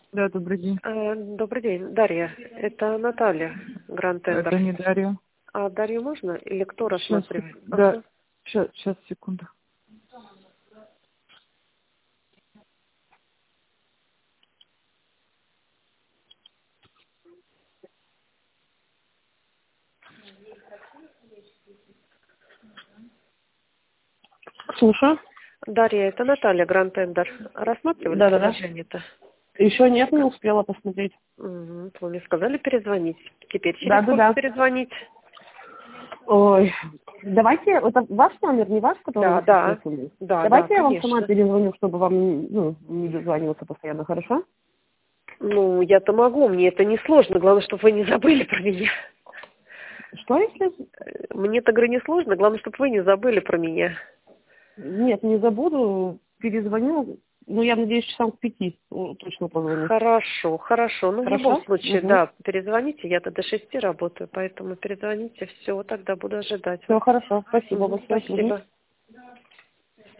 Да, добрый день. Добрый день, Дарья. Это Наталья, Гранд Тендер. Это не Дарья. А Дарью можно или кто Сейчас, рассматривает? да, Ага. сейчас, секунду. Слушаю. Дарья, это Наталья, Гранд Тендер. Рассматривали Да-да-да. предложение-то? Еще нет, не успела посмотреть. Угу. Вы мне сказали перезвонить. Теперь через сколько Да-да-да. перезвонить? Ой, давайте, это ваш номер, не ваш, который Да, вы сейчас да. телефоне? Да, Давайте я вам сама конечно. перезвоню, чтобы вам не дозваниваться постоянно, хорошо? Ну, я-то могу, мне это не сложно. Главное, чтобы вы не забыли про меня. Что если? Мне-то, говорю, не сложно. Главное, чтобы вы не забыли про меня. Нет, не забуду, перезвоню. Ну, я надеюсь, часам к 5 точно позвоню. Хорошо, хорошо. Ну, в любом Хорошо? случае, Угу. да, перезвоните. Я-то до 6 работаю, поэтому перезвоните. Все, тогда буду ожидать Все вас. хорошо. Спасибо Мгм, большое. Мгм. спасибо.